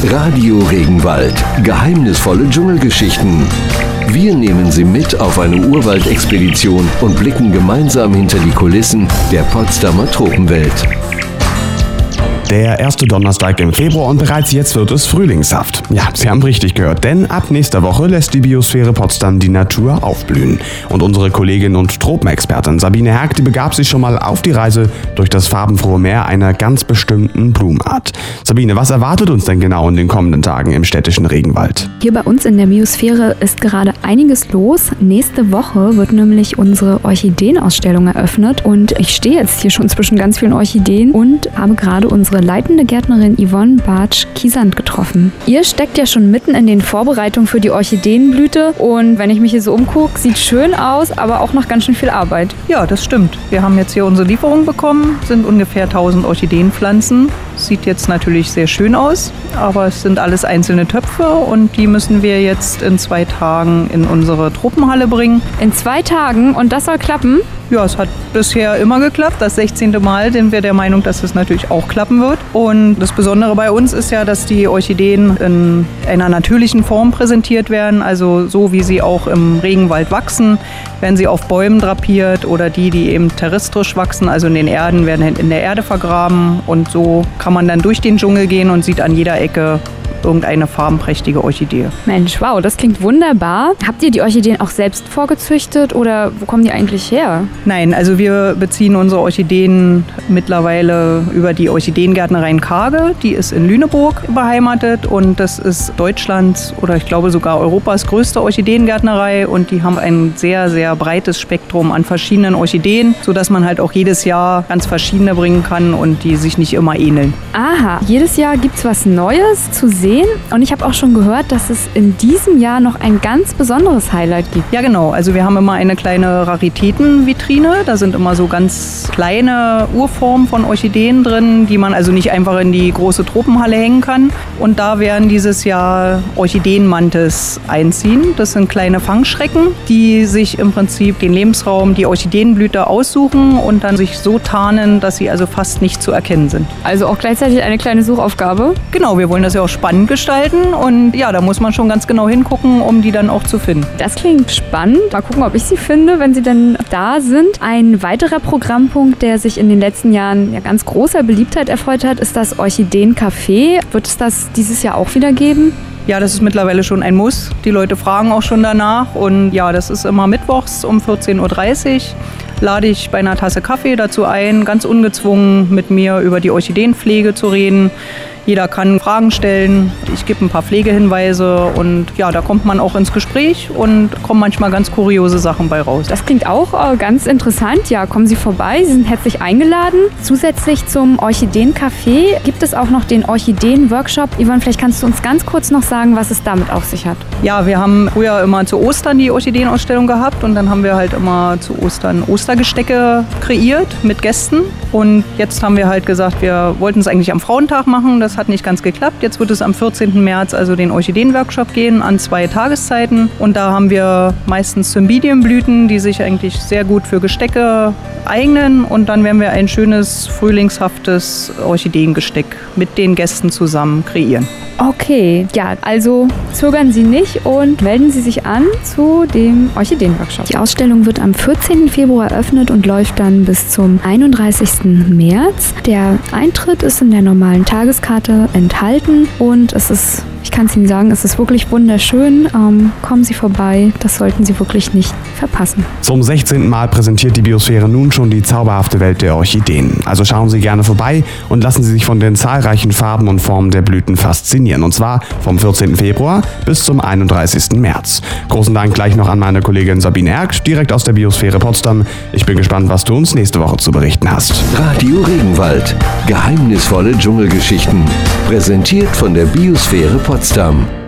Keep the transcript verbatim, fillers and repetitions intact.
Radio Regenwald. Geheimnisvolle Dschungelgeschichten. Wir nehmen Sie mit auf eine Urwaldexpedition und blicken gemeinsam hinter die Kulissen der Potsdamer Tropenwelt. Der erste Donnerstag im Februar und bereits jetzt wird es frühlingshaft. Ja, Sie haben richtig gehört, denn ab nächster Woche lässt die Biosphäre Potsdam die Natur aufblühen. Und unsere Kollegin und Tropenexpertin Sabine Herk, die begab sich schon mal auf die Reise durch das farbenfrohe Meer einer ganz bestimmten Blumenart. Sabine, was erwartet uns denn genau in den kommenden Tagen im städtischen Regenwald? Hier bei uns in der Biosphäre ist gerade einiges los. Nächste Woche wird nämlich unsere Orchideenausstellung eröffnet und ich stehe jetzt hier schon zwischen ganz vielen Orchideen und habe gerade unsere leitende Gärtnerin Yvonne Bartsch-Kiesand getroffen. Ihr steckt ja schon mitten in den Vorbereitungen für die Orchideenblüte und wenn ich mich hier so umgucke, sieht schön aus, aber auch noch ganz schön viel Arbeit. Ja, das stimmt. Wir haben jetzt hier unsere Lieferung bekommen, sind ungefähr tausend Orchideenpflanzen. Sieht jetzt natürlich sehr schön aus, aber es sind alles einzelne Töpfe und die müssen wir jetzt in zwei Tagen in unsere Tropenhalle bringen. In zwei Tagen? Und das soll klappen? Ja, es hat bisher immer geklappt. Das sechzehnte Mal sind wir der Meinung, dass es natürlich auch klappen wird. Und das Besondere bei uns ist ja, dass die Orchideen in einer natürlichen Form präsentiert werden. Also so wie sie auch im Regenwald wachsen, werden sie auf Bäumen drapiert oder die, die eben terrestrisch wachsen, also in den Erden, werden in der Erde vergraben. Und so kann man dann durch den Dschungel gehen und sieht an jeder Ecke irgendeine farbenprächtige Orchidee. Mensch, wow, das klingt wunderbar. Habt ihr die Orchideen auch selbst vorgezüchtet oder wo kommen die eigentlich her? Nein, also wir beziehen unsere Orchideen mittlerweile über die Orchideengärtnerei in Karge. Die ist in Lüneburg beheimatet und das ist Deutschlands oder ich glaube sogar Europas größte Orchideengärtnerei und die haben ein sehr, sehr breites Spektrum an verschiedenen Orchideen, sodass man halt auch jedes Jahr ganz verschiedene bringen kann und die sich nicht immer ähneln. Aha, jedes Jahr gibt es was Neues zu sehen. Und ich habe auch schon gehört, dass es in diesem Jahr noch ein ganz besonderes Highlight gibt. Ja, genau. Also wir haben immer eine kleine Raritätenvitrine. Da sind immer so ganz kleine Urformen von Orchideen drin, die man also nicht einfach in die große Tropenhalle hängen kann. Und da werden dieses Jahr Orchideenmantis einziehen. Das sind kleine Fangschrecken, die sich im Prinzip den Lebensraum, die Orchideenblüte aussuchen und dann sich so tarnen, dass sie also fast nicht zu erkennen sind. Also auch gleichzeitig eine kleine Suchaufgabe? Genau, wir wollen das ja auch spannend gestalten und ja, da muss man schon ganz genau hingucken, um die dann auch zu finden. Das klingt spannend. Mal gucken, ob ich sie finde, wenn sie dann da sind. Ein weiterer Programmpunkt, der sich in den letzten Jahren ja ganz großer Beliebtheit erfreut hat, ist das Orchideencafé. Wird es das dieses Jahr auch wieder geben? Ja, das ist mittlerweile schon ein Muss. Die Leute fragen auch schon danach und ja, das ist immer mittwochs um vierzehn Uhr dreißig. Lade ich bei einer Tasse Kaffee dazu ein, ganz ungezwungen mit mir über die Orchideenpflege zu reden. Jeder kann Fragen stellen, ich gebe ein paar Pflegehinweise und ja, da kommt man auch ins Gespräch und kommen manchmal ganz kuriose Sachen bei raus. Das klingt auch äh, ganz interessant. Ja, kommen Sie vorbei, Sie sind herzlich eingeladen. Zusätzlich zum Orchideencafé gibt es auch noch den Orchideen-Workshop. Yvonne, vielleicht kannst du uns ganz kurz noch sagen, was es damit auf sich hat. Ja, wir haben früher immer zu Ostern die Orchideenausstellung gehabt und dann haben wir halt immer zu Ostern Ostergestecke kreiert mit Gästen und jetzt haben wir halt gesagt, wir wollten es eigentlich am Frauentag machen, das hat nicht ganz geklappt. Jetzt wird es am vierzehnten März also den Orchideen-Workshop gehen an zwei Tageszeiten. Und da haben wir meistens Cymbidiumblüten, die sich eigentlich sehr gut für Gestecke eignen. Und dann werden wir ein schönes, frühlingshaftes Orchideengesteck mit den Gästen zusammen kreieren. Okay, ja, also zögern Sie nicht und melden Sie sich an zu dem Orchideen-Workshop. Die Ausstellung wird am vierzehnten Februar eröffnet und läuft dann bis zum einunddreißigsten März. Der Eintritt ist in der normalen Tageskarte enthalten und es ist, ich kann es Ihnen sagen, es ist wirklich wunderschön. Ähm, kommen Sie vorbei, das sollten Sie wirklich nicht verpassen. Zum sechzehnten Mal präsentiert die Biosphäre nun schon die zauberhafte Welt der Orchideen. Also schauen Sie gerne vorbei und lassen Sie sich von den zahlreichen Farben und Formen der Blüten faszinieren. Und zwar vom vierzehnten Februar bis zum einunddreißigsten März. Großen Dank gleich noch an meine Kollegin Sabine Herk, direkt aus der Biosphäre Potsdam. Ich bin gespannt, was du uns nächste Woche zu berichten hast. Radio Regenwald. Geheimnisvolle Dschungelgeschichten. Präsentiert von der Biosphäre Potsdam.